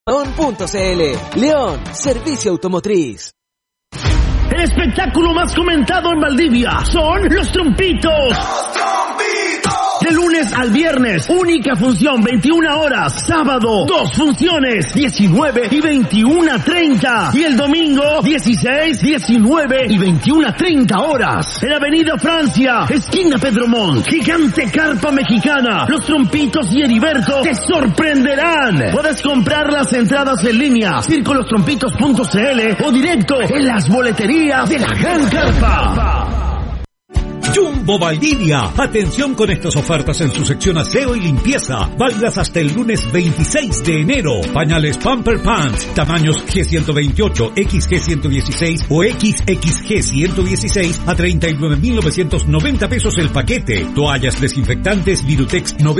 León, servicio automotriz. El espectáculo más comentado en Valdivia son los trompitos. De lunes al viernes, única función 21 horas. Sábado, 2 funciones, 19 y 21:30. Y el domingo, 16, 19 y 21:30 horas. En Avenida Francia, esquina Pedro Montt, gigante carpa mexicana. Los trompitos y Heriberto te sorprenderán. Puedes comprar las entradas en línea, circolosтрompitos.cl o directo en las boleterías de la Gran Carpa. Jumbo Valdivia. Atención con estas ofertas en su sección aseo y limpieza. Válidas hasta el lunes 26 de enero. Pañales Pamper Pants, tamaños G128, XG116 o XXG116 a 39.990 pesos el paquete. Toallas desinfectantes Virutex 90